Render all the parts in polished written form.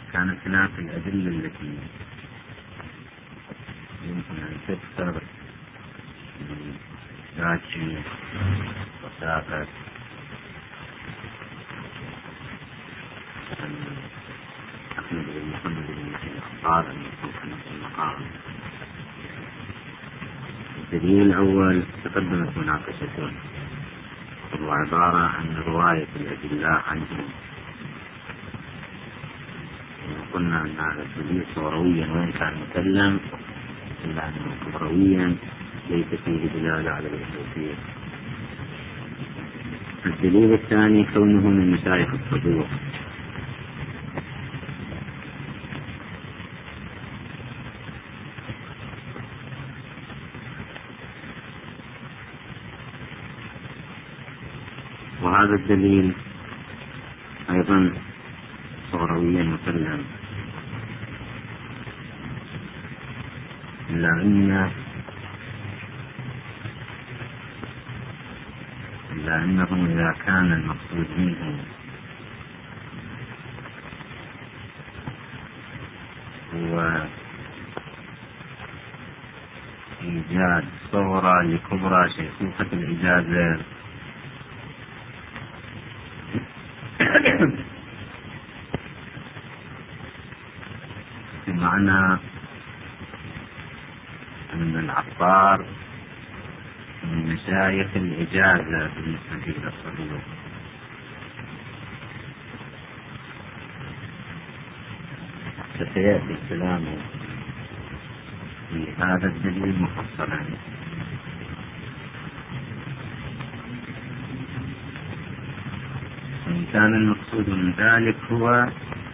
كانت هناك الأدلة التي يمكن أن تذكر ذاتي وثاقة أحمد بن محمد بن اختار أن يكون في المقام. الدليل الأول تقدمت مناقشته، وهو عبارة عن رواية الأدلة عنهم. قلنا أن هذا الدليل صورويا وإن كان مكلم إلا أنه صورويا ليس فيه دلالة على الوثوقية. الدليل الثاني كونه من مشايخ الصدوق، وهذا الدليل أيضا صورويا مكلم، إلا أنه إذا كان المقصود منه هو إيجاد صورة لكبرى شيخوخة الإجازة بمعنى أن العطار من مشايخ الإجازة بالنسبة إلى الصدوق، فسيأتي الكلام في هذا الدليل مفصلا. وإن كان المقصود من ذلك هو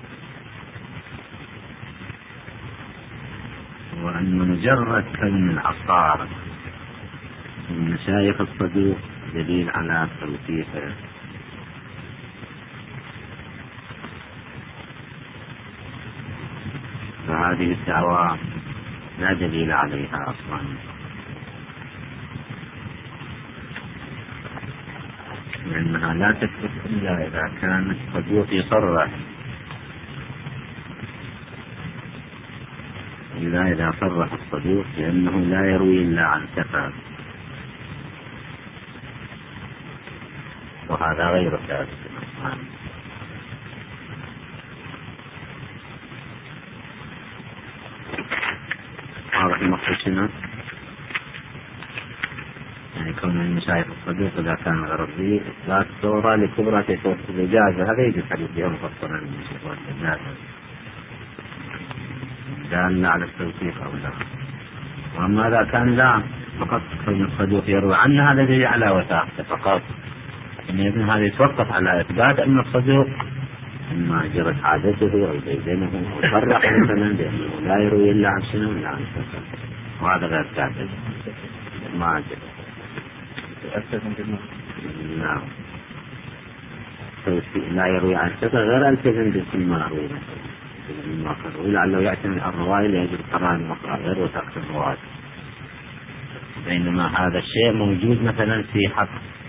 أن مجرد كون العطار من مشايخ الصدوق دليل على توثيقه، فهذه الدعوة لا دليل عليها أصلا، لأنها لا تثبت إلا إذا كان الصدوق يصرح، إلا إذا صرح الصدوق لأنه لا يروي إلا عن ثقة، وهذا غير ثابت. واضح المقصود شنو؟ يعني كون المشايخ الصدوق إذا كان غربي إثبات صورة لكبرى شيخوخة الإجازة، هذا يجب حديث يوم مفصلا من شيخوخة الإجازة دال على التوثيق أو لا. وأما إذا كان لا فقط كون الصدوق يروي عنه هذا دليل على وثاقته فقط، إن هذا يتوقف على إثبات أن الصدوق إما جرت عادته أو ديدنه أو صرح مثلا بأنه لا يروي إلا عن شنو إلا عن ثقة، وهذا غير ثابت ما عجب. نعم، لا يروي عن ثقة غير التزم باسم ما روي مثلا، ولعله يعتمد على الرواية ليجب قران مقرأ غير وثاقة الرواية، بينما هذا الشيء موجود مثلا في حق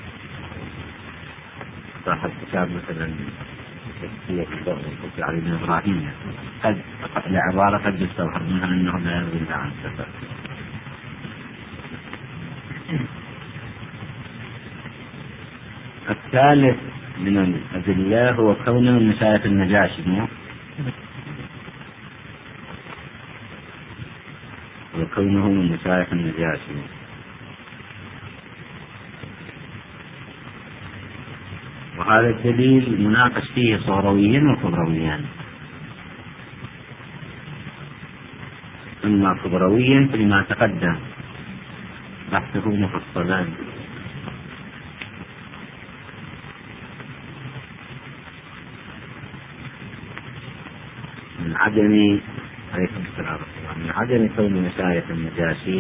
صاحب كتاب مثلا تفسير علي بن إبراهيم، قد العبارة قد يستوحى منها أنه لا يروي إلا عن ثقة. الثالث من الأدلة هو كونه من مشايخ النجاشي، وكونه من مشايخ النجاشي، وهذا الدليل مناقش فيه صورويا وكبرويا. أما كبرويا فيما تقدم بحثه مفصلا، من عدم عليكم السلام من عدم كون مشايخ النجاشي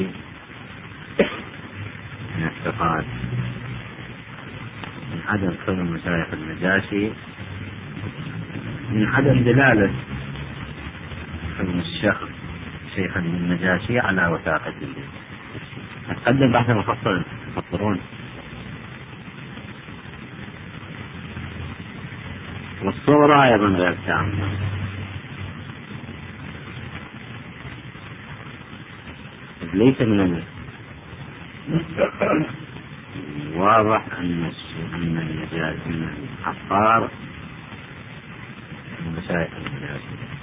من الثقات، من عدم كون مشايخ النجاشي، من عدم دلالة كون الشيخ شيخا النجاشي على وثاقته. نتقدم بحث مفصل مفصلون. والصورة أيضا غير تامة، ليس من واضح أن المجاز من العطار من مشايخ المجاز.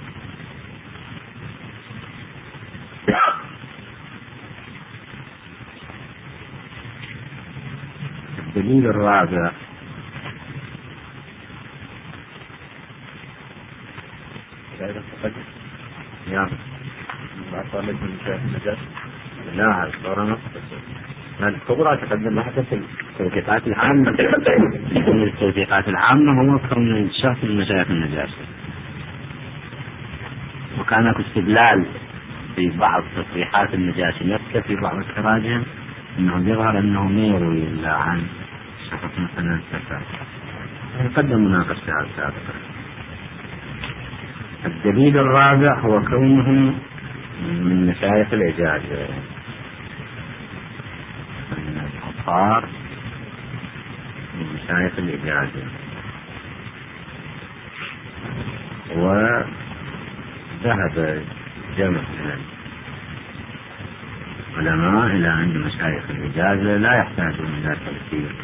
الدليل الرابع لا الصورة الكبرى تقدم حتى في التوثيقات العامة. من التوثيقات العامة هو كون الشخص من مشايخ النجاشي، وكان استدلال في بعض تصريحات النجاشي نفسه في بعض إخراجهم أنه يظهر أنه ما يروي إلا عن شخص مثلا سفر. نقدم مناقشة سابقا. الدليل الرابع هو كونهم من مشايخ الإجاز، من الأطهار من مشايخ الإجاز، وذهب جمع من العلماء إلى أن مشايخ الإجازة لا يحتاجون إلى تفسير،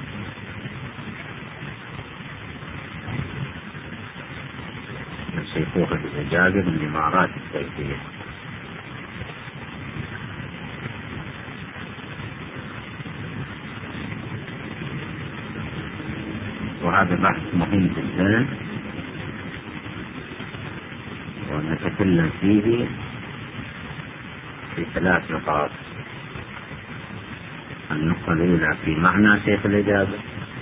شيخوخة الإجازة بالإمارات التوفيق. وهذا بحث مهم جدا ونتكلم فيه في 3 نقاط. النقطة الأولى في معنى شيخ الإجازة،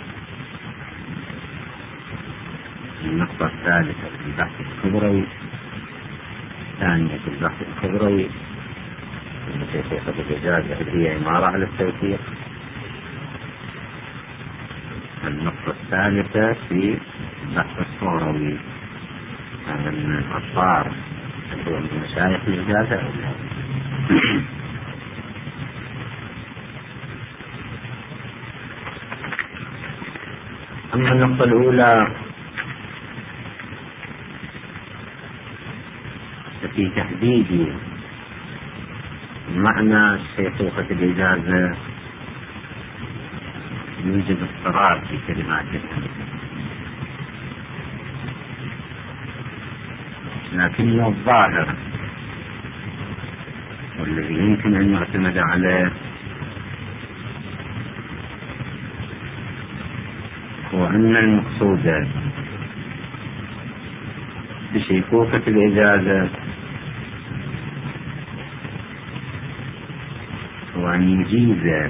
النقطة الثالثة في البحث الكبروي، الثانية في البحث الكبروي أن شيخوخة الإجازة هي إمارة على التوثيق، النقطة الثالثة في البحث الصوروي أن الأطهار هو من مشايخ الإجازة. أما النقطة الأولى في تحديد معنى شيخوخة الإجازة يوجد اضطراب في كلماتهم، لكن الظاهر والذي يمكن أن يعتمد عليه هو أن المقصود بشيخوخة الإجازة هو أن يجيز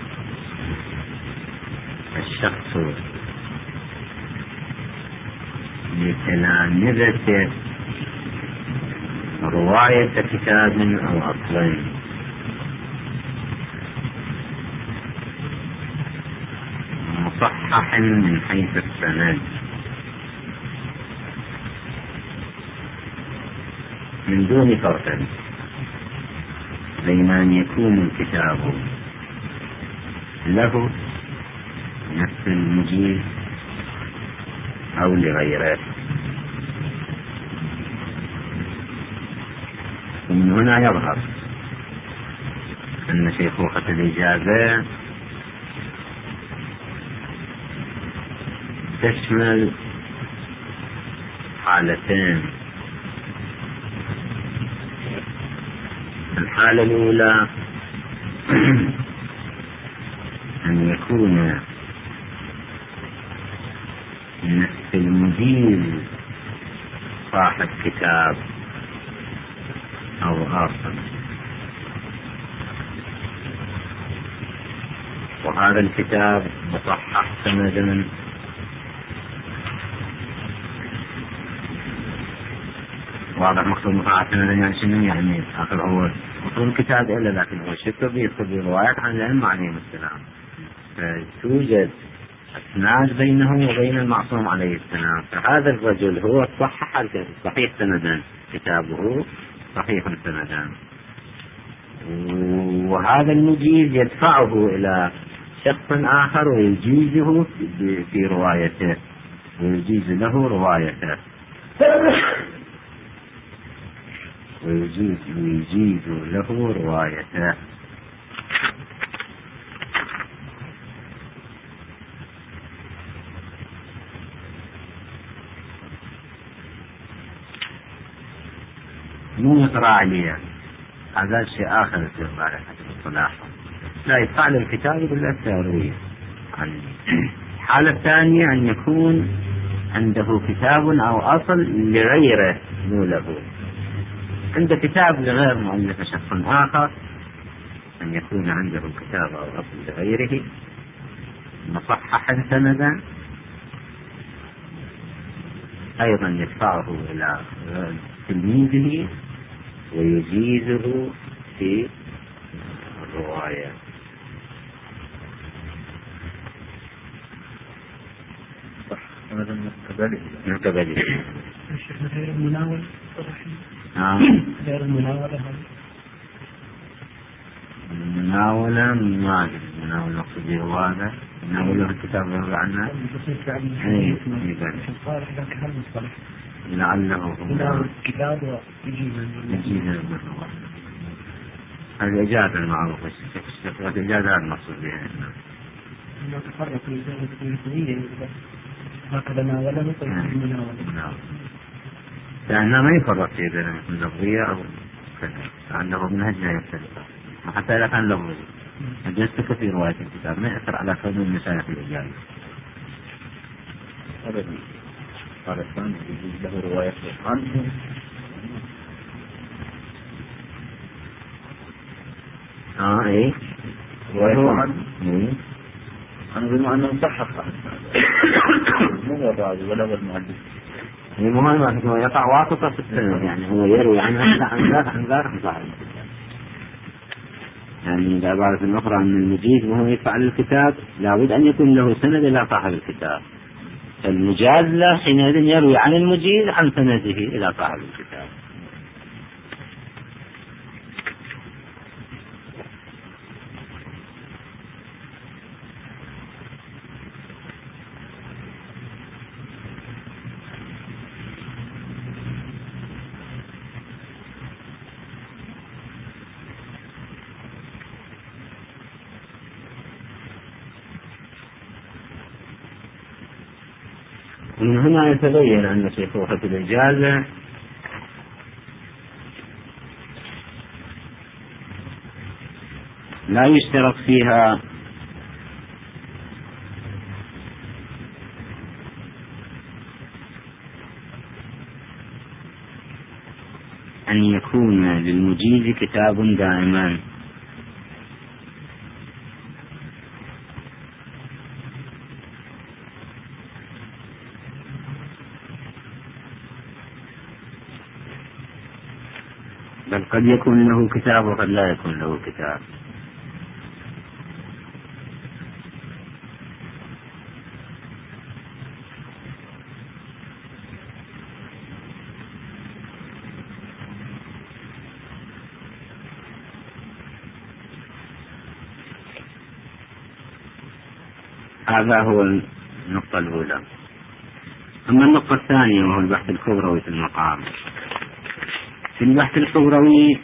الشخص لتلامذته رواية كتاب أو أصلين مصحح من حيث السند من دون فرق بين أن يكون الكتاب له نفس المجيز أو لغيره. ومن هنا يظهر أن شيخوخة الإجازة تشمل حالتين. الحالة الأولى أن يكون نفس المجيز صاحب كتاب أو آخر، وهذا الكتاب مصحح سندا واضح. مقصود مصحح سندا يعني شنو؟ يعني آخر أول مقصود الكتاب إلا لكن هو شكل بيدخل بروايات عن الأئمة عليهم السلام، فتوجد اسناد بينه وبين المعصوم عليه السلام. فهذا الرجل هو صحح صحيح سندا، كتابه صحيح سندا، وهذا المجيز يدفعه إلى شخص آخر ويجيزه في روايته ويجيز له روايته. ويجيز له روايته. مو يقرأ عليه، هذا شيء آخر يصير بعد حسب الصلاح. لا يفعل الكتاب إلا الترويج. الحالة الثانية أن يكون عنده كتاب أو أصل لغيره مو له. عنده كتاب لغير مؤلف شخص آخر، أن يكون عنده كتاب أو أصل لغيره مصححا سندا، أيضا يدفعه إلى تلميذه ويجيزه في الرواية. هذا من قبله. غير المناولة غير المناولة المناولة ما أدري المناولة المقصودية هو هذا مناولة الكتاب يروي عنها لعله هو الكتاب يجيز الإجازة المعروفة. الإجازة المقصود بها ما تفرق الإجازة الإنسانية هكذا ناوله مناولة لأنه ما يفرق في بين اللفظية أو كذا، لأنه منهج لا يختلف حتى إذا كان لفظي. أجزت في رواية الكتاب ما يأثر على كون المشايخ الإجازة. قال الثاني يجوز له رواية عنه. إيه رواية عنه أنا بما أنه صحح مو هو الراوي ولا هو المؤلف. المهم هو يقع واسطة في السند، يعني هو يروي عنها عن ذاك صاحب الكتاب. يعني بعبارة أخرى أن المجيز وهو يفعل الكتاب لابد أن يكون له سند إلى صاحب الكتاب. المجاز له حينئذ يروي عن المجيز عن سنده إلى صاحب الكتاب. ومن هنا يتبين أن شيخوخة الإجازة لا يشترط فيها أن يكون للمجيز كتاب دائما، بل قد يكون له كتاب وقد لا يكون له كتاب. هذا هو النقطة الأولى. أما النقطة الثانية وهو البحث الكبروي في المقام. في البحث الكبروي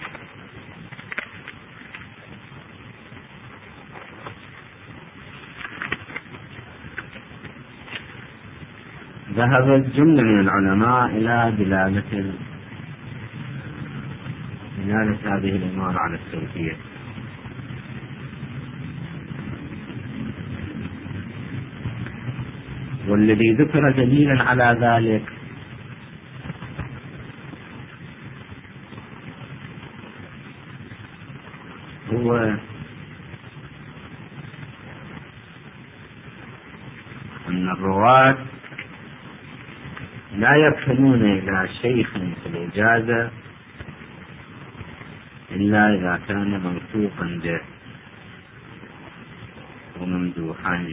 ذهبت جملة من العلماء إلى دلالة هذه الأمور على التوثيق، والذي ذكر دليلا على ذلك هو أن الرواة لا يركنون إلى شيخ في الإجازة إلا إذا كان موثوقا به وممدوحا.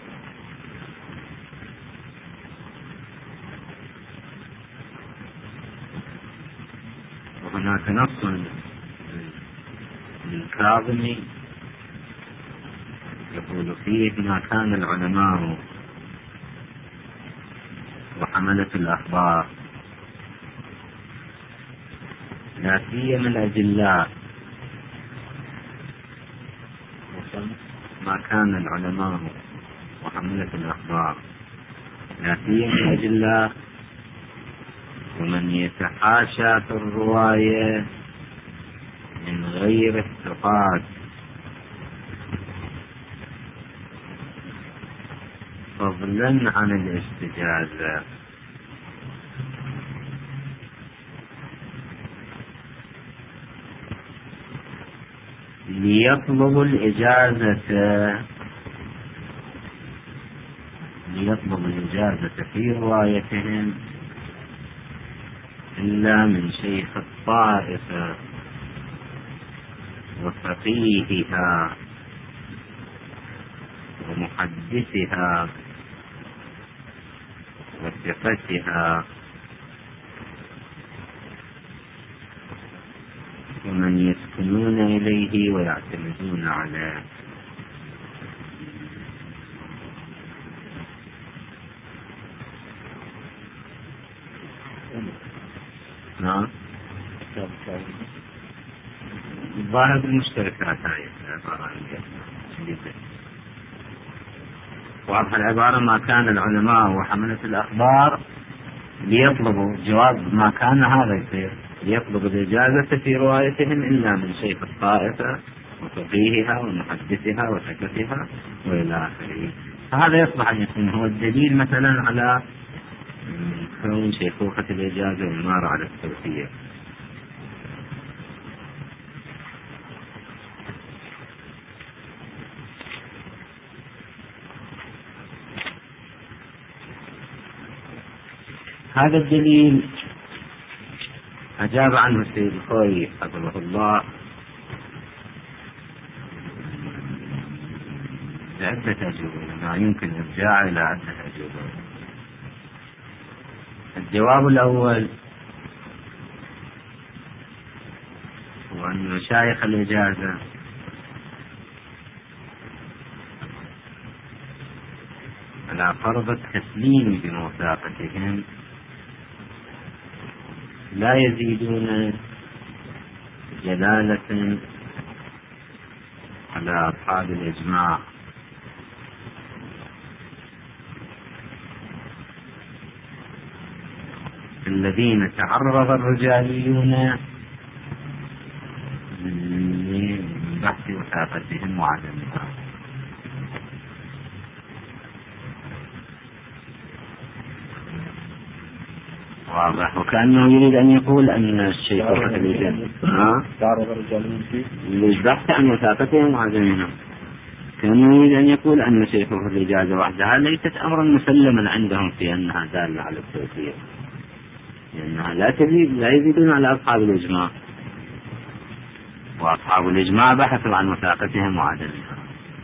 وهناك نص للكاظمي يقول فيه: ما كان العلماء وحملة الأخبار لا سيما الأجلاء، ما كان العلماء وحملة الأخبار، لا سيما الأجلاء ومن يتحاشى في الرواية من غير الثقات فضلا عن الاستجازة، ليطلب الإجازة في روايتهم إلا من شيخ الطائفة وفقيهها ومحدثها وثقتها ومن يسكنون إليه ويعتمدون عليه. نعم، الظاهر بالمشتركات هاي العبارة واضح العبارة. ما كان العلماء وحملة الأخبار ليطلبوا جواب ما كان هذا يصير، ليطلب الإجازة في روايتهم إلا من شيخ الطائفة وفقيهها ومحدثها وثقتها وإلى آخره. فهذا يصبح أن يكون هو الدليل مثلا على كون شيخوخة الإجازة والإمارة على التوفيق. هذا الدليل أجاب عنه السيد الخوئي حفظه الله بعدة أجوبة، ما يمكن إرجاع إلى عدة أجوبة. الجواب الأول هو أن مشايخ الإجازة على فرض التسليم بموثاقتهم لا يزيدون جلالة على أصحاب الإجماع، الذين تعرض الرجاليون لبحث وثاقتهم وعدمها. واضح. وكأنه يريد أن يقول أن الشيخ تعرض الرجاليون للبحث عن وثاقتهم وعدمها، كأنه يريد أن يقول أن شيخوخة الإجازة وحدها ليست أمرا مسلما عندهم في أنها دالة على التوفيق، لأنها لا يزيدون على أصحاب الإجماع، وأصحاب الإجماع بحثوا عن وثاقتهم وعدمها.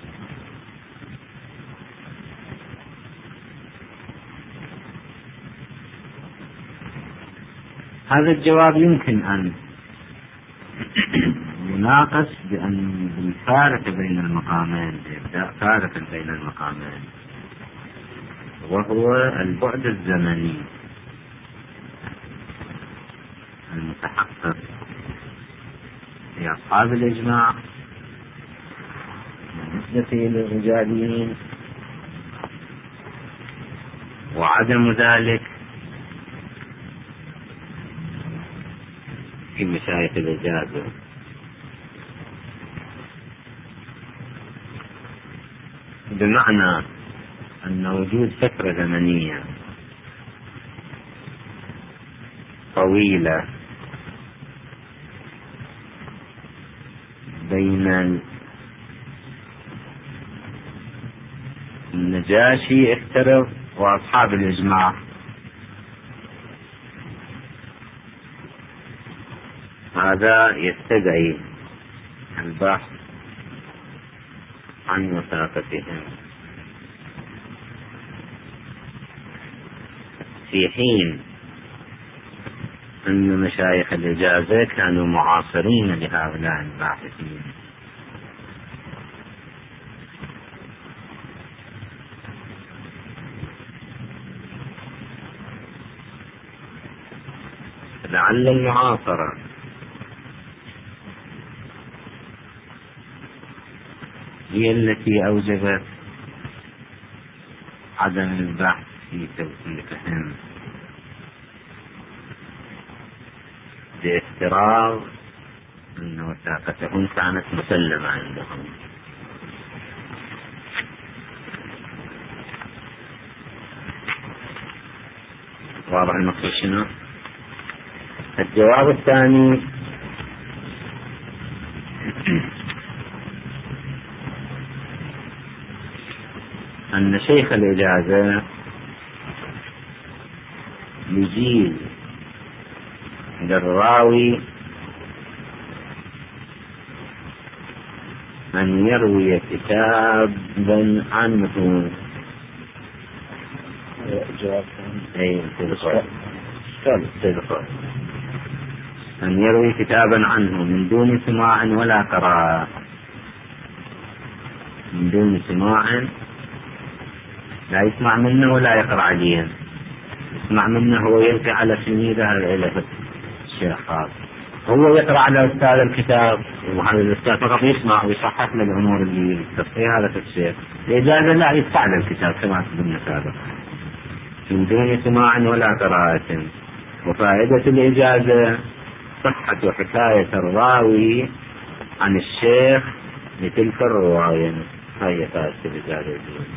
هذا الجواب يمكن أن يناقش بأن بالفارق بين المقامين، فارق بين المقامين، وهو البعد الزمني المتحقق في أصحاب الإجماع بالنسبة للرجاليين، وعدم ذلك في مشايخ الإجازة. بمعنى أن وجود فترة زمنية طويلة بين النجاشي افترض وأصحاب الإجماع، هذا يستدعي البحث عن وثاقتهم، في حين أن مشايخ الإجازة كانوا معاصرين لهؤلاء الباحثين. لعل المعاصرة هي التي أوجبت عدم البحث في توثيقهم بافتراض أن وثاقتهم كانت مسلمة عندهم. واضح المقصود شنو؟ الجواب الثاني أن شيخ الإجازة يجيز للراوي أن يروي كتابا عنه. أن يروي كتابا عنه من دون سماع ولا قراءة، من دون سماع، لا يسمع منه ولا يقرأ عليه، يسمع منه هو يلقي على تلميذه إلى الشيخ هو يقرأ على أستاذ الكتاب، وهذا الأستاذ فقط يسمع ويصحح له الأمور اللي تصحيح هذا الشيء. الإجازة لا يدفع له الكتاب كما قلنا سابقا من دون سماع ولا قراءة. وفائدة الإجازة صحة حكاية الراوي عن الشيخ لتلك الرواية، هي فائدة الإجازة،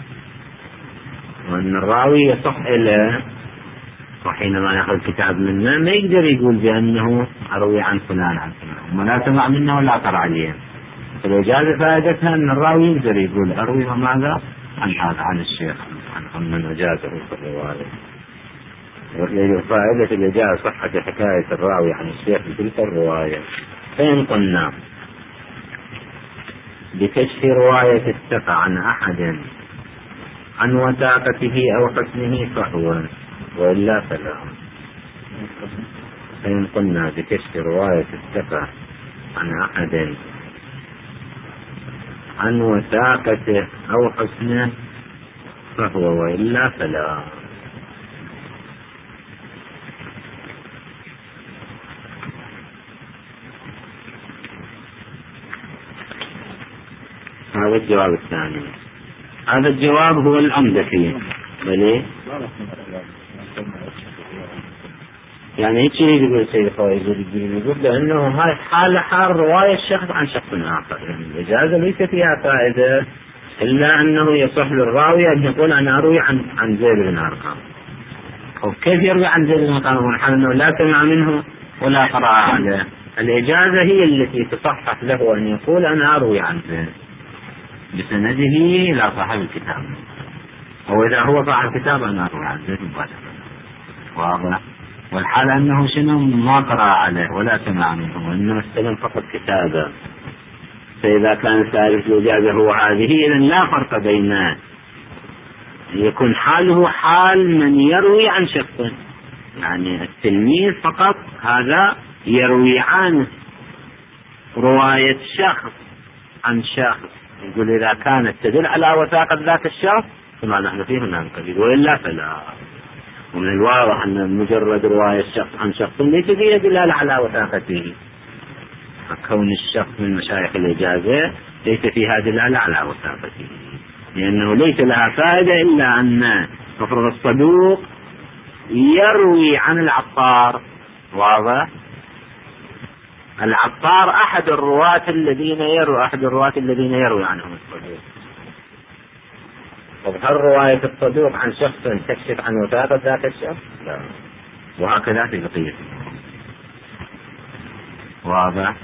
وأن الراوي يصح إليه وحينما يأخذ كتاب منه ما يقدر يقول بأنه أروي عن فلان عن فلان وما لا سمع منه ولا قرأ عليه. فالإجازة فائدتها أن الراوي يقدر يقول أروي ماذا عن هذا عن الشيخ عن من أجازه في الرواية. وفائدة الإجازة صحة حكاية الراوي عن الشيخ بتلك الرواية. فإن قلنا بكشف رواية الثقة عن أحد عن وثاقته أو حسنه فهو، وإلا فلا. فإن قلنا بكشف رواية الثقة عن أحد عن وثاقته أو حسنه فهو، وإلا فلا. هذا الجواب الثاني. هذا الجواب هو الأمد فيه، بلي يعني هيك يقول سيد خوي، يقول لأنه هاي حال رواية الشخص عن شخص آخر، يعني الإجازة ليس فيها فائدة إلا أنه يصح للراوي أن يقول أنا أروي عن زيد بن أرقام. كيف يروي عن زيد بن أرقام حال أنه لا سمع منه ولا قرأ عليه؟ الإجازة هي التي تصحح له أن يقول أنا أروي عن زيد بسنده إلى صاحب الكتاب، أو إذا هو صاحب الكتاب أنا أروي عن زيد مباشرة. واضح؟ والحال أنه شنو ما قرأ عليه ولا سمع منه وإنما استلم فقط كتابه. فإذا كان ثالث الإجازة هو هذه، إذن لا فرق بين يكون حاله حال من يروي عن شخص، يعني التلميذ فقط هذا يروي عن رواية شخص عن شخص، يقول إذا كانت تدل على وثاقة ذاك الشخص كما نحن فيه من القبيل، وإلا فلا. ومن الواضح أن مجرد رواية الشخص عن شخص ليس فيها دلالة على وثاقته، كون الشخص من مشايخ الإجازة ليس فيها دلالة على وثاقته، لأنه ليس لها فائدة إلا أن مفرد الصدوق يروي عن العطار. واضح؟ العطار أحد الرواة الذين يروي عنهم الصدوق. طب هل رواية الصدوق عن شخص تكشف عن وثاقة ذاك الشخص؟ لا. وهكذا في بقية. واضح؟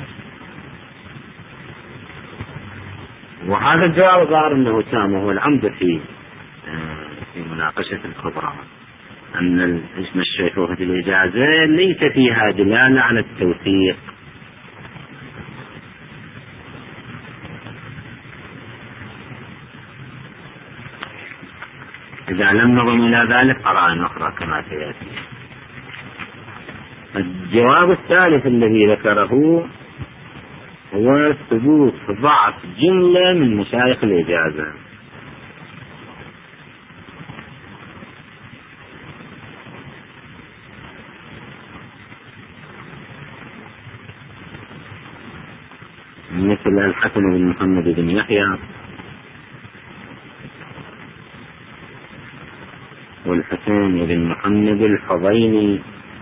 وهذا الجواب ظاهر أنه تام، وهو العمد في مناقشة الكبرى، أن اسم الشيخوخة الإجازة ليس فيها دلالة على التوثيق. إذا لم نظم إلى ذلك قرأ أخرى كما سيأتي. الجواب الثالث الذي ذكره هو ثبوت ضعف جملة من مشايخ الإجازة. مثل الحسن بن محمد بن يحيى والحسين بن محمد الحضيني.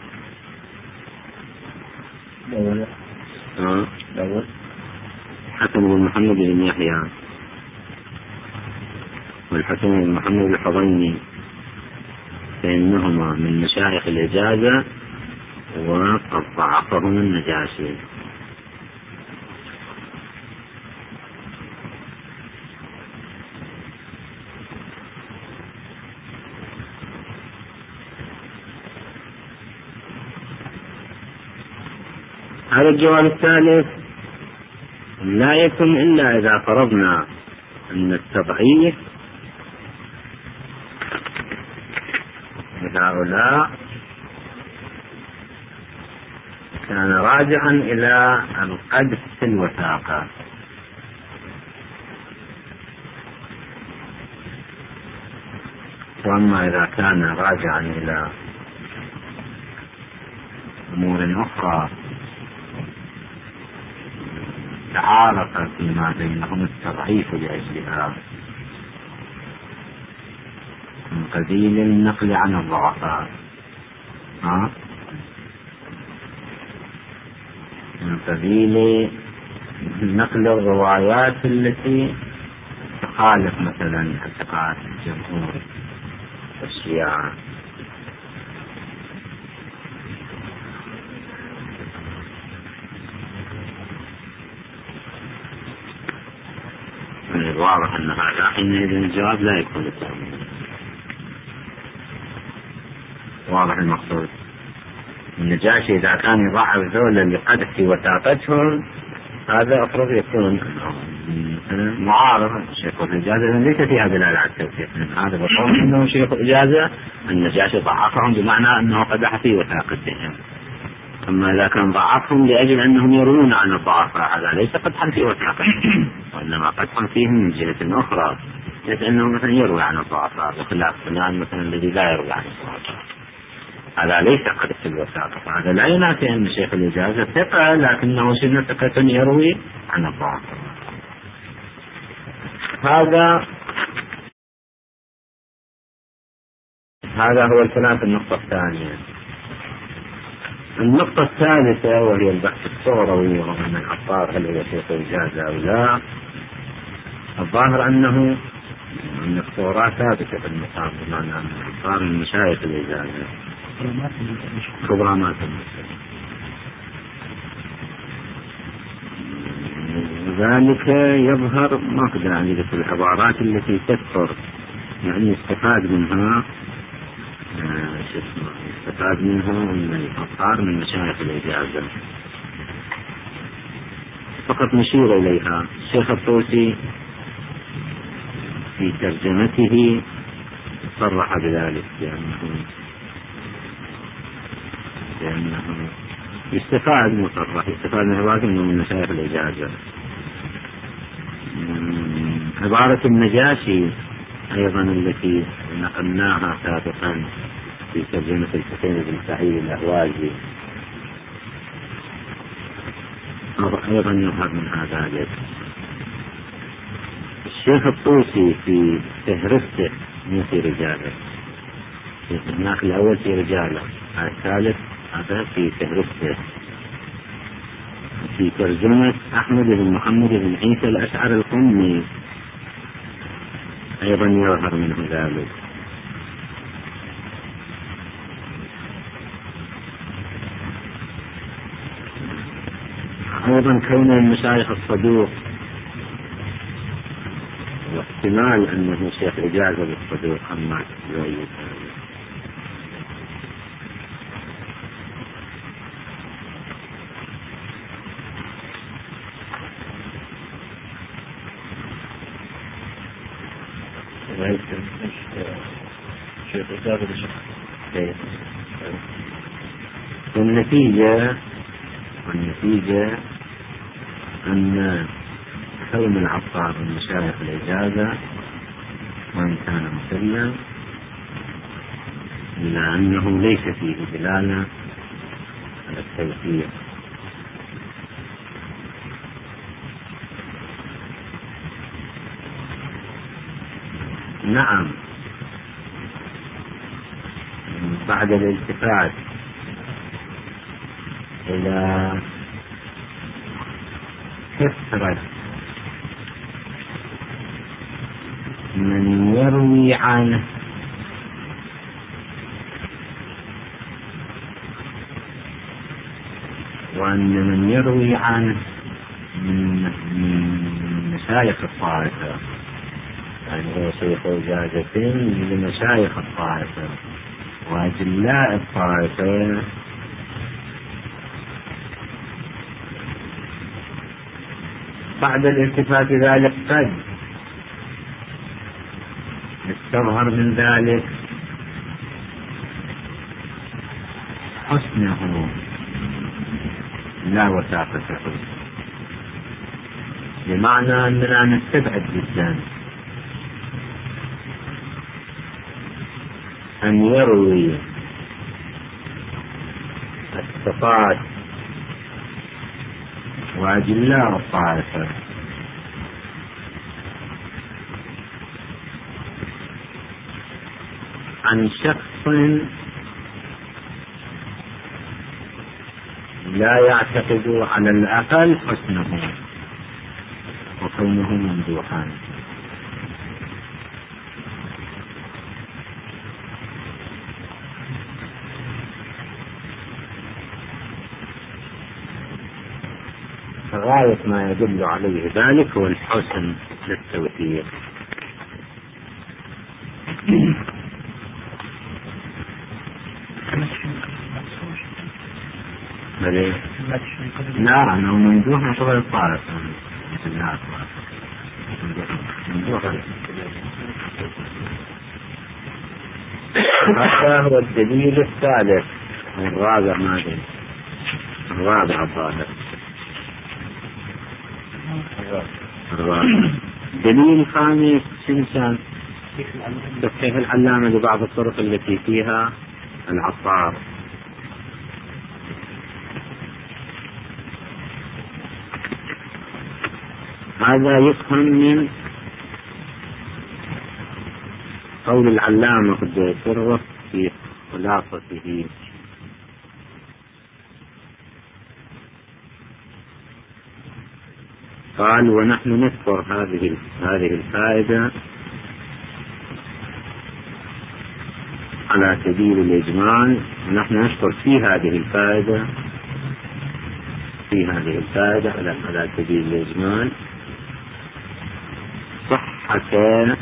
حسن بن محمد بن يحيى والحسين بن محمد الحضيني فإنهما من مشايخ الإجازة وقد ضعفهم النجاشي. هذا الجواب الثالث لا يكون إلا إذا فرضنا أن التضعيف لهؤلاء كان راجعا إلى القدس في الوثاقة. وأما إذا كان راجعا إلى أمور أخرى تعارف فيما بينهم التضعيف لأجلها من قبيل النقل عن الضعفاء، من قبيل نقل الروايات التي تخالف مثلا اعتقاد الجمهور والشيعة. واضح أن هذا حينئذ الجواب لا يكون التأمين. واضح المقصود. النجاشي إذا كان يضعف ذولا لقدح في وثاقتهم هذا أفرض يكون معارض شيخ الإجازة ليس فيها دلالة على التوثيق. هذا بقول أنه شيخ الإجازة النجاشي ضعفهم بمعنى أنه قدح في وثاقتهم. أما إذا كان ضعفهم لأجل أنهم يروون عن الضعفاء هذا ليس قدحا في وثاقتهم وإنما قدحا فيهم من جهة أخرى، لأنه مثلا يروي عن الضعفاء بخلاف فلان مثلا الذي لا يروي عن الضعفاء، هذا ليس قدح في الوثاقة. فهذا لا ينافي أن شيخ الإجازة ثقة لكنه شنو ثقة يروي عن الضعفاء. هذا هو الكلام في النقطة الثانية. النقطة الثالثة وهي البحث الصغروي ومن العطار هل هو شيخ الإجازة أو لا. الظاهر أن الصورات ثابتة في المقام بمعنى أن العطار من مشايخ الإجازة كبرامات المسلمين. ذلك يظهر ما أقدر يعني في العبارات التي تذكر يعني يستفاد منها أن العطار من مشايخ الإجازة. فقط نشير إليها. الشيخ الطوسي في ترجمته صرح بذلك بأنه يستفاد من عبارة أنه من مشايخ الإجازة. عبارة النجاشي أيضا التي نقلناها سابقا في ترجمة الحسين بن سعيد الأهوازي أيضا يظهر منها ذلك. الشيخ الطوسي في فهرسته مو في رجاله، هناك الأول في رجاله، الثالث هذا في فهرسته في ترجمة أحمد بن محمد بن عيسى الأشعري القمي أيضا يظهر منه ذلك. أيضا كون المشايخ الصدوق واحتمال أنه شيخ إجازة بالصدوق أما زي والنتيجة أن كون العطار من مشايخ الإجازة وإن كان مسلم إلا أنه ليس فيه دلالة على التوثيق. نعم بعد الالتفات إلى كثرة من يروي عنه وأن من يروي عنه من مشايخ الطائفة، يعني هو شيخ إجازة لمشايخ الطائفة وأجلاء الطائفة، بعد الالتفات ذلك قد يستظهر من ذلك حسنه لا وثاقة حسن، بمعنى أننا نستبعد جدا أن يروي الثقات وأجلاء الطائفة عن شخص لا يعتقد على الأقل حسنه وكونه ممدوحا. غاية ما يدل عليه ذلك هو الحسن للتوثيق. لا أنه ممدوح من قبل الطائف هذا هو الدليل الثالث الرابع، ماذا الرابع الظاهر دليل الخامس شنشان تصحيح العلامة لبعض الطرق التي فيها العطار. هذا يفهم من قول العلامة قد سره في خلاصته: قال: ونحن نذكر هذه الفائدة على سبيل الإجمال، ونحن نذكر في هذه الفائدة على سبيل الإجمال صحة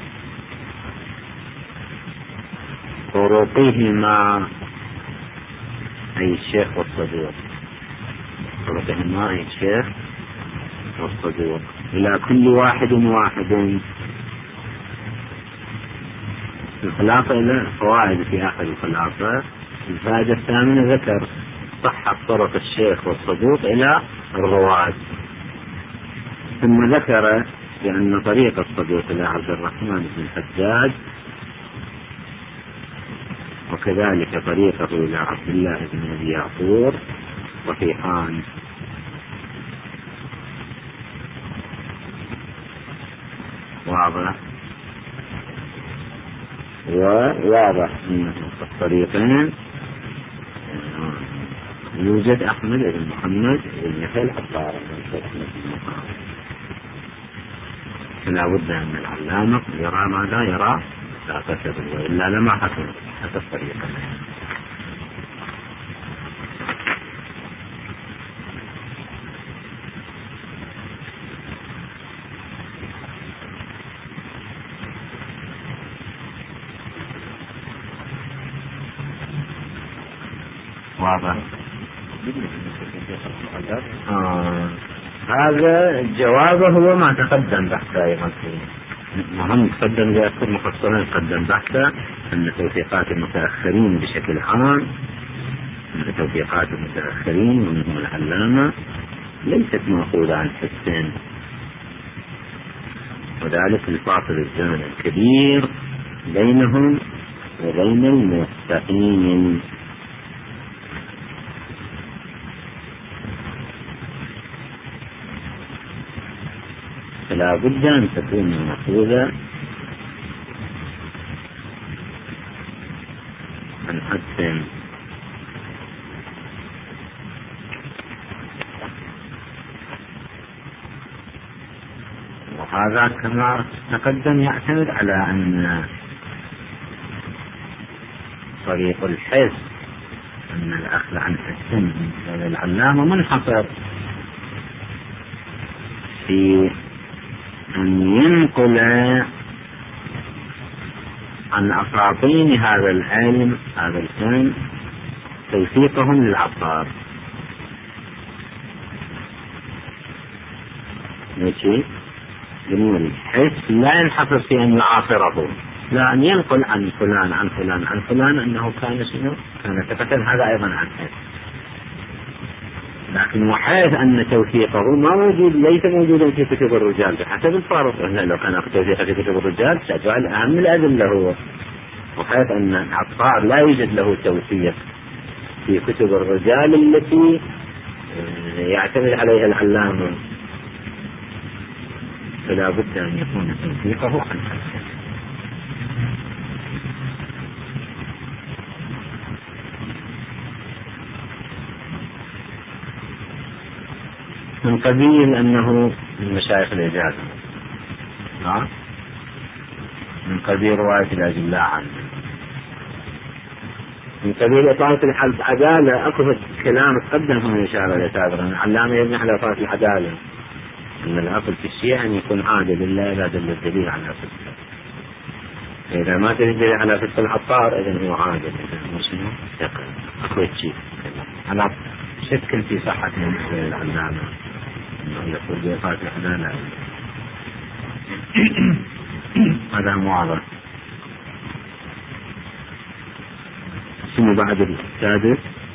طرقهما أي الشيخ والصدوق، طرقهما أي الشيخ والصدوق إلى كل واحد الخلاصة إلى فوائد في آخر الخلاصة. الفائدة الثامنة ذكر صحة طرق الشيخ والصدوق إلى الرواة، ثم ذكر بأن طريق الصدوق إلى عبد الرحمن بن الحجاج، وكذلك طريقه إلى عبد الله بن أبي يعقوب صحيحان. واضح أن الطريقين يوجد أحمد بن محمد بن يحيى العطار، فلا بد أن العلامة يرى ما لا يرى لا تكتب، وإلا لما حكم حتى الطريقة. واضح. هذا جوابه هو ما تقدم بحثه أيضا، مهم تقدم لأكثر مفصلا تقدم بحثه أن توثيقات المتأخرين بشكل عام، أن توثيقات المتأخرين ومنهم العلامة ليست مأخوذة عن حسين، وذلك الفاصل الزمن الكبير بينهم وبين الموثقين. فلا بد أن تكون مأخوذة وهذا كما تقدم يعتمد على أن طريق الحس أن الأخذ عن حس العلامة منحصر في أن ينقل عن أساطين هذا العلم هذا الفن توثيقهم للعطار. ماشي؟ الحس لا ينحصر في أن يعاصره، لا، أن ينقل عن فلان عن فلان عن فلان أنه كان شنو؟ كان ثقة، هذا أيضا عن حس. لكن وحيث أن توثيقه ما موجود، ليس موجودا في كتب الرجال بحسب الفارق. لو كان توثيقه في كتب الرجال سأجعل أهم الأدلة هو، وحيث أن العطار لا يوجد له توثيق في كتب الرجال التي يعتمد عليها العلامة، فلا بد أن يكون توثيقه عن حس. من قبيل أنه من مشايخ الإجازة، من قبيل رواية الأجلاء عنه، من قبيل إطالة العدالة. أكو كلام تقدم هنا إشارة لتابرا العلامة يبني على إطالة العدالة، أن الأصل في الشيء أن يكون عادل إلا إذا دل الدليل على فسق. إذا ما تدل على فسق العطار إذن هو عادل، إذن هو شنو؟ ثقة. أكو شيء أنا شك في صحة من العلامة أنه يقول بإطالة العدالة. هذا واضح. ثم بعد السادس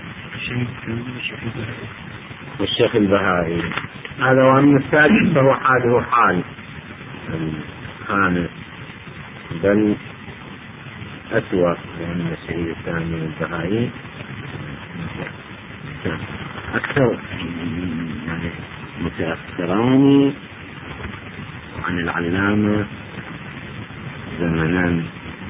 والشيخ البهائي. هذا وأن السادس فهو حاله حال الخامس، بل أسوأ، لأن الشيخ الثاني البهائي أكثر يعني متأثران عن العلامة زمنان.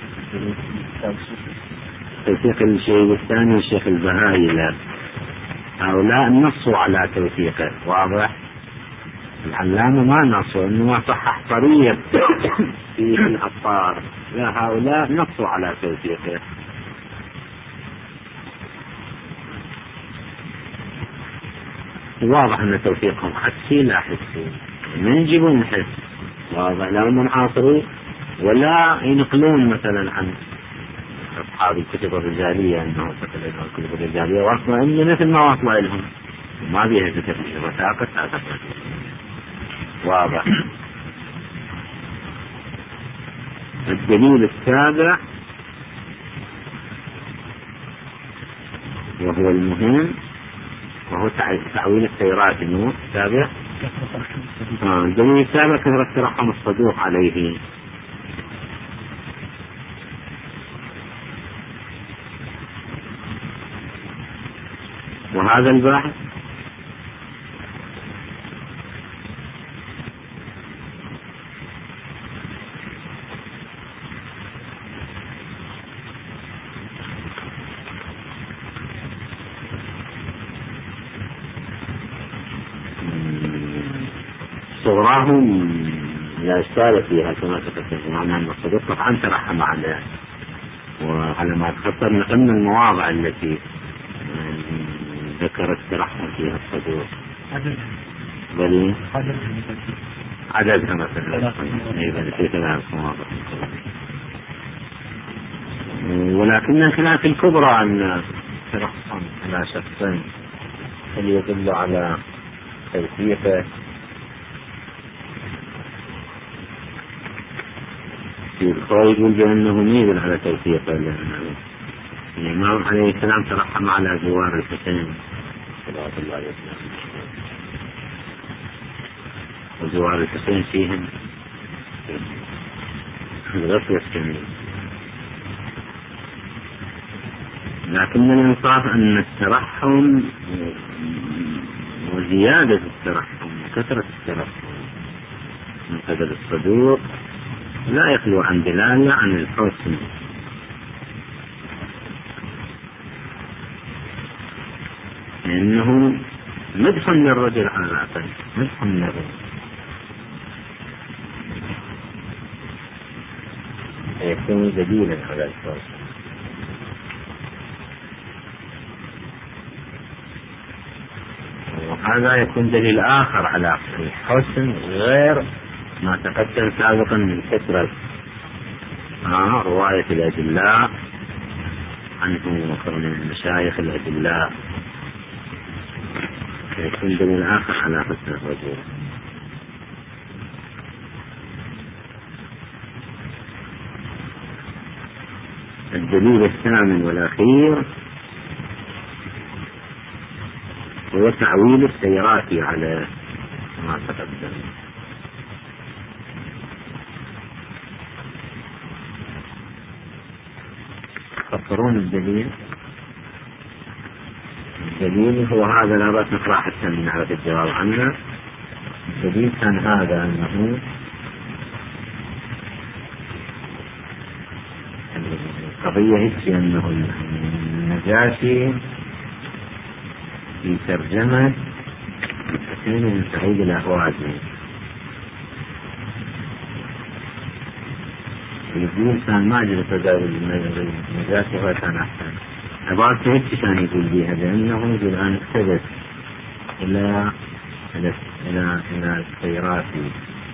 توثيق الشيخ الثاني والشيخ البهائي لا، هؤلاء نصوا على توثيقه، واضح. العلامة ما نصوا، إنما صحح طريق في العطار، لا، هؤلاء نصوا على توثيقه. واضح أن توثيقهم حسي لا حسي، ما يجيبون حس، واضح، لا هم معاصرين ولا ينقلون مثلا عن أصحاب الكتب الرجالية أنه تقلد الكتب الرجالية واصلة إن مثل ما واصلة لهم، ما بيها ذكر الوثاقة تعتقد. واضح. الدليل السابع وهو المهم، وهو تعويل السيرات. إنه السابع الدليل السابع كثرة ترحم الصدوق عليه. وهذا البحث صغراهم لا إشكال فيها كما تقدم، معنى أن الصدوق طبعا ترحم عليه. وعلى ما تخطر نقلنا المواضع التي ذكرت ترحم فيها الصدوق، بل عددها مثلا أيضا في 3 مواضع. ولكن الخلاف الكبرى أن ترحم على شخصين يدل على توثيقه. يقول بأنه يدل على توثيقه، لأن الإمام عليه السلام ترحم على زوار الحسين صلوات الله عليه وسلم، وزوار الحسين فيهم غفلة كاملة. لكن الإنصاف أن الترحم وزيادة الترحم وكثرة الترحم من قبل الصدوق لا يخلو عن دلالة عن الحسن، لأنه مدح للرجل على الأقل، مدح للرجل. يكون دليلا على الحسن. وهذا يكون دليل آخر على الحسن غير ما تقدم سابقا من كثرة رواية الأدلاء عنه وكون المشايخ الأدلاء، يكون دليل آخر على حسن الرجل. الدليل الثامن والأخير هو تعويل السيراتي على ما تقدم. تفسرون الدليل؟ الدليل هو هذا، لا بأس نقرأ حتى نعرف الجواب عنه. الدليل كان هذا، أنه القضية هي أنه النجاشي في ترجمة الحسين بن سعيد الأهوازي يقول كان ما جلس النجاشي هو كان أحسن. عبارته هيك كان يقول بها، لأنه يقول أنا اقتدت إلى السيراتي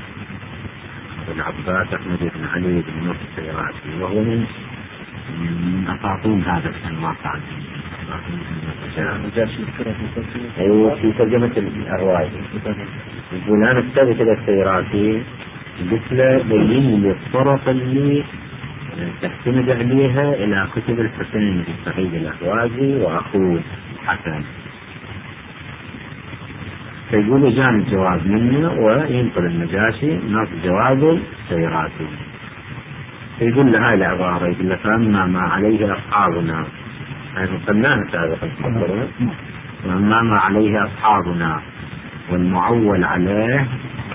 والعباس أحمد بن علي بن نصر السيراتي، وهو من أساطين هذا الفن ما كان. أيوة في ترجمة الأهوازي يقول أنا اقتدت إلى السيراتي، قلت له بين لي الطرق اللي تحتمد عليها إلى كتب الحسين بن سعيد الأهوازي وأخوه حسن. فيقول جاء الجواب منه، وينقل النجاشي نص جواب السيراتي. فيقول له هاي العبارة، يقول له فأما ما عليه أصحابنا، هذا قلناها سابقا، وأما ما عليه أصحابنا والمعول عليه،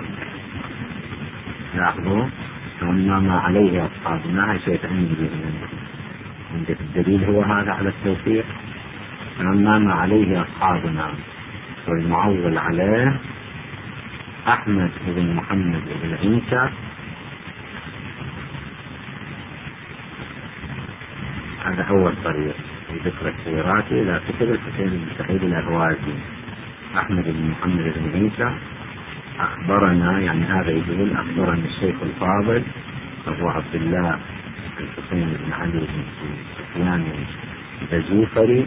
لاحظوا، وأما ما عليه أصحابنا، هاي شيء عندك الدليل هو هذا على التوفيق. وأما ما عليه أصحابنا والمعول عليه أحمد بن محمد بن عيسى، هذا أول طريق في ذكر السيراتي إلى كتب الحسين بن سعيد الأهوازي. أحمد بن محمد بن عيسى أخبرنا، يعني هذا يقول أخبرنا الشيخ الفاضل أبو عبد الله الحسين بن علي بن سفيان البزوفري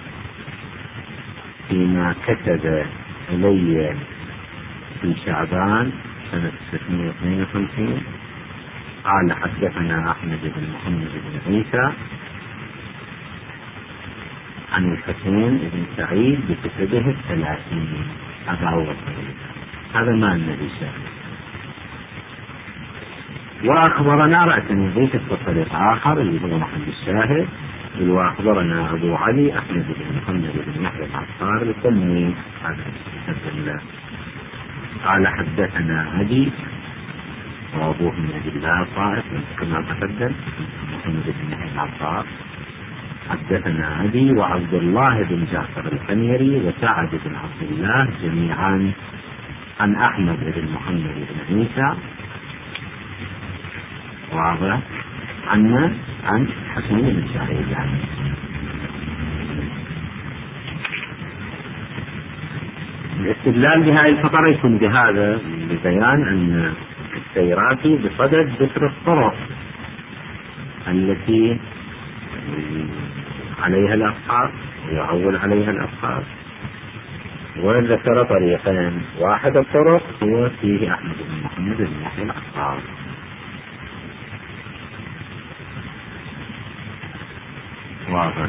فيما كتب إلي في شعبان سنة 652 قال حدثنا أحمد بن محمد بن عيسى عن الحسين بن سعيد بكتبه 30. هذا هو الطريق، هذا ما النبي شاهد. وأخبرنا رأسا يضيف الطريق آخر اللي هو محمد الشاهد، وأخبرنا أبو علي أحمد بن محمد بن يحيى العطار بسمي هذا الله قال حدثنا أبي وأبوه من أبي الله الطائف كما تقدم محمد بن يحيى العطار. حدثنا أبي وعبد الله بن جعفر الحميري وسعد بن عبد الله جميعا عن أحمد بن محمد بن عيسى، واضح، عن حسين بن سعيد. يعني الاستدلال بهذه الفقرة يكون بهذا، ببيان أن السيراتي بصدد ذكر الطرق التي عليها الأصحاب ويعول عليها الأصحاب، وذكر طريقين، واحد الطرق هو فيه أحمد بن محمد بن يحيى العطار. واضح.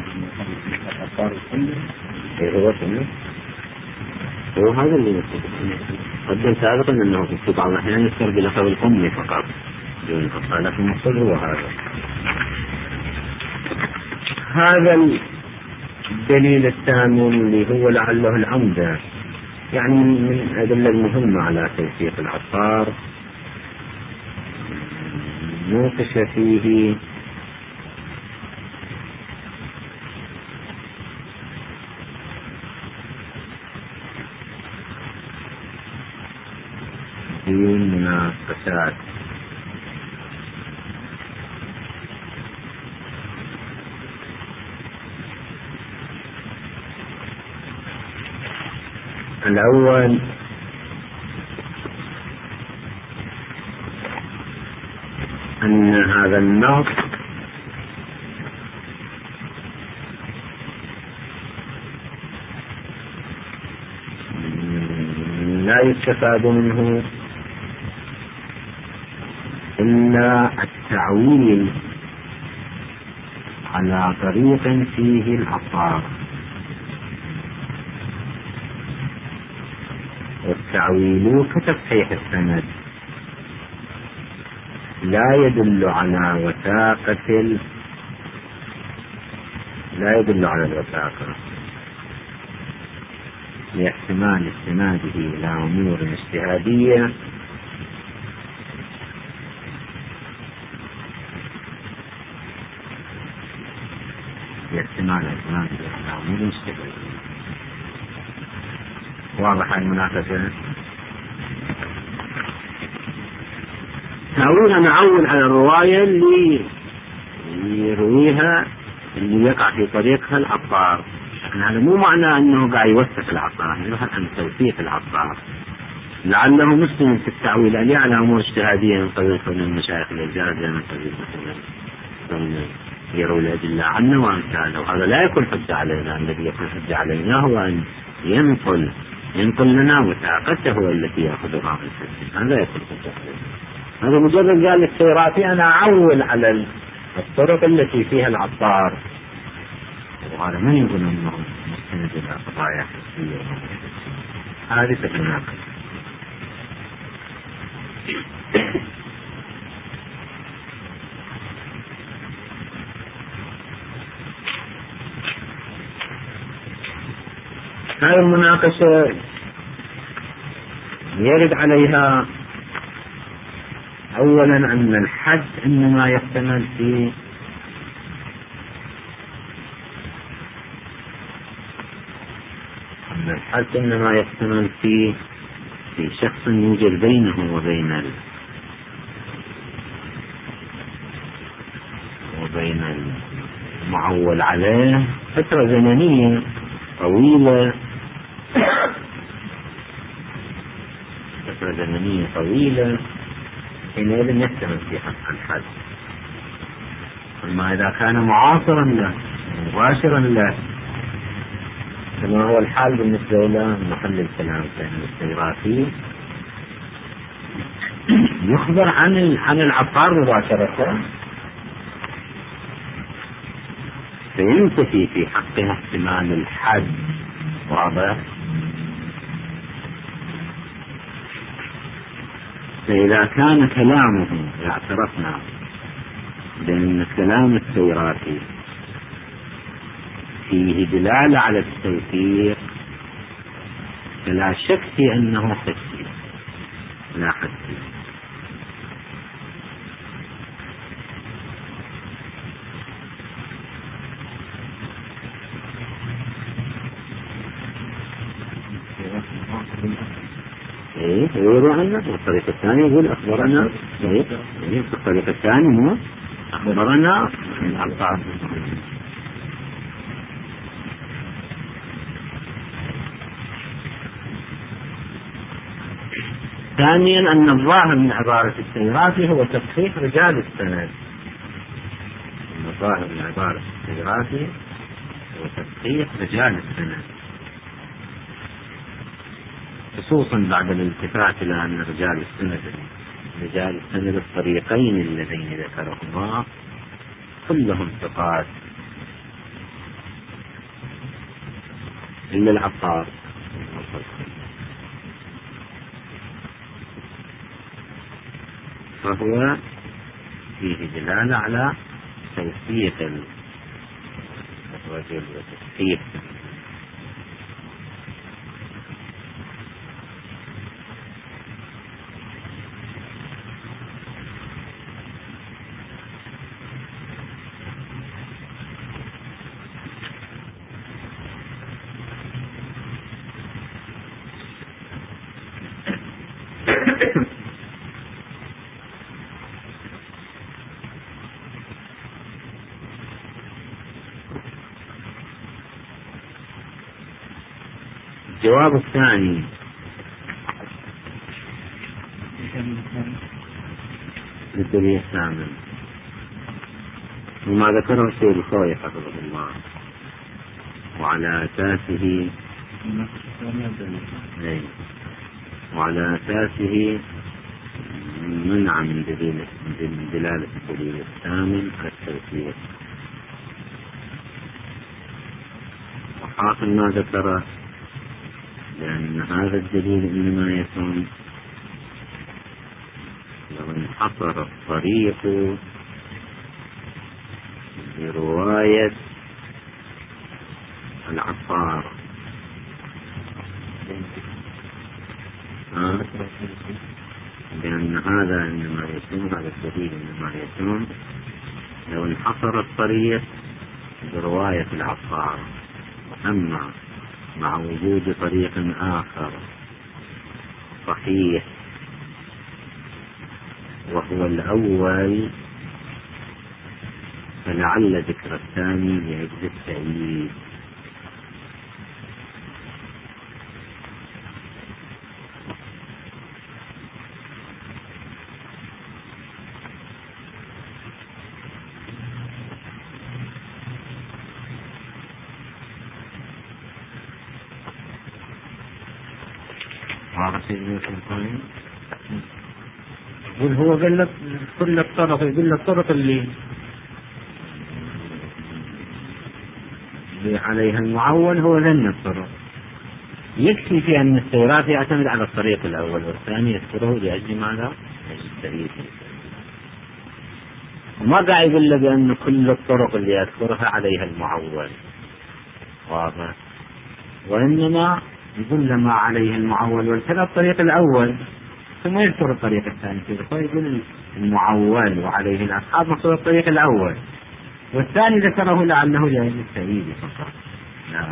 هو هذا اللي قدم سابقا أنه في بعض الأحيان يذكر بلقب القمي فقط دون الفصل، لكن المقصود هو هذا الدليل الثامن اللي هو لعله العمدة، يعني من الأدلة المهمة على توثيق العطار، نوقش فيه في مناقشات الأول أن هذا النص لا يستفاد منه إلا التعويل على طريق فيه العطار، والتعويل كتصحيح السند لا يدل على الوثاقة لاحتمال استناده إلى أمور اجتهادية واضح المناقشة. نعول على الرواية اللي يرويها اللي يقع في طريقها العطار. هذا مو معنى أنه قاعد يوثق العطار، يبحث عن توثيق العطار، لعله مسلم في التعويل عليه على أمور اجتهادية من قبل المشايخ الإجازة من قبل مثلا يروي الأدلة عنه وأمثاله. وهذا لا يكون حجة علينا. الذي يكون حجة علينا هو أن ينقل لنا وثاقته التي يأخذها من الحديث، هذا يكون حجة علينا. هذا مجرد قال السيراتي أنا أعول على الطرق التي فيها العطار، وهذا ما يقول أنه مستند إلى قضايا حسية. هذه تكلمات. هذه المناقشة يرد عليها أولا أن الحد إنما يحتمل في شخص يوجد بينه وبين المعول عليه فترة زمنية طويلة، حينئذ يحتمل في حق الحد. أما إذا كان معاصرا له مباشرا له كما هو الحال بالنسبة إلى محل الكلام السيراتي، يخبر عن العطار مباشرة، فينتفي في حقها احتمال الحد. واضح؟ فإذا كان كلامه اعترفنا بأن كلام السيراتي فيه دلالة على التوثيق فلا شك في أنه حسي لا حسي. يروى عنه. والطريقة الثانية يقول أخبرنا. الطريقة الثانية أخبرنا العطار. ثانيا أن الظاهر من عبارة السيراتي هو تصحيح رجال السند. الظاهر من عبارة السيراتي هو تصحيح رجال السند، خصوصا بعد الالتفات إلى أن رجال السند الطريقين اللذين ذكرهما كلهم ثقات إلا العطار، فهو فيه دلالة على توثيق الرجل وتصحيح. الجواب الثاني للدليل الثامن وما ذكره السيد الخوي حفظه الله، وعلى أساسه منع من دلالة الدليل الثامن على التوثيق. وحاصل ما ذكره لأن هذا الدليل إنما يكون لو انحصر الطريق برواية العصار، لأن هذا إنما يكون هذا الدليل إنما يكون لو انحصر الطريق برواية العصار. أما مع وجود طريق آخر صحيح وهو الأول فلعل ذكر الثاني لأجل التأييد. هو قال لك كل الطرق، يقول لك الطرق اللي عليها المعول هو ذن الطرق، يكفي في أن السيرات يعتمد على الطريق الأول والثاني يذكره لأجل ماذا؟ لأجل التأييد. وما قاعد يقول لك بأن كل الطرق اللي يذكرها عليها المعول، واضح؟ وإنما يقول ما عليه المعول والكذا الطريق الأول ثم يذكر الطريق الثاني، فيقول المعول وعليه الأصحاب مقصود الطريق الأول، والثاني ذكره لعله لأجل التأييد فقط. لا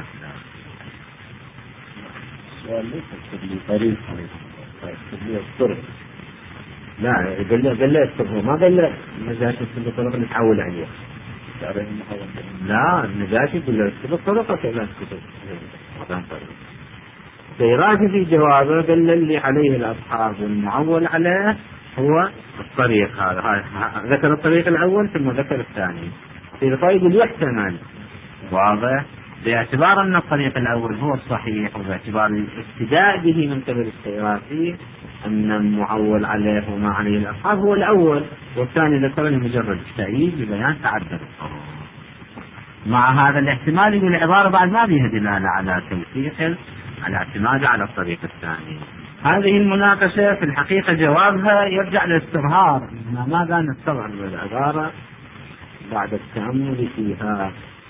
السؤال ليس تبلي طريق تبلي الطرق، لا قال له يكتبه، ما قال له النجاشي يكتب الطرق اللي تحول عليه. لا النجاشي يقول له يكتب الطرق كذا كتب سيراتي في جوابه قال اللي عليه الأصحاب والمعول عليه هو الطريق هذا، ذكر الطريق الأول ثم ذكر الثاني. يقول يحتمل، واضح، باعتبار أن الطريق الأول هو الصحيح وباعتبار الاقتداء به من قبل السيراتي أن المعول عليه وما عليه الأصحاب هو الأول، والثاني ذكر لمجرد التأييد ببيان تعدد الطرق. مع هذا الاحتمال يقول العبارة بعد ما بها دلالة على توثيق على اعتماد على الطريق الثاني. هذه المناقشة في الحقيقة جوابها يرجع للاستظهار، ماذا نستظهر بالعبارة بعد التأمل فيها.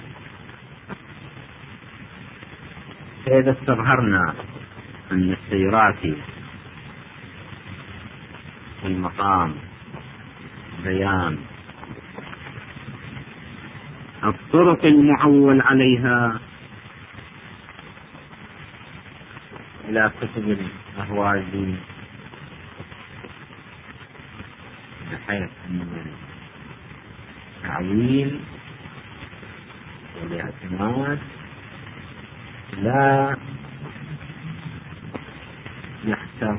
فإذا استظهرنا أن السيراتي في المقام بيان الطرق المعول عليها إلى كتب الأهوازي بحيث أن التعويل والاعتماد لا يحتاج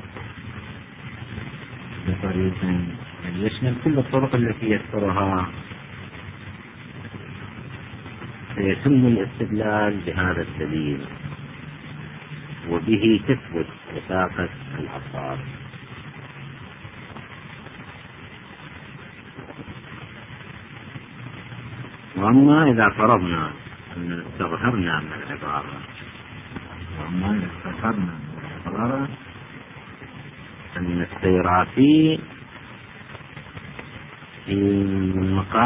بطريق يشمل كل الطرق التي يذكرها، فيتم الاستدلال بهذا الدليل وبه تثبت وثاقة الآثار. وأما إذا فرضنا أن استظهرنا من العبارة أن السيراتي في المقام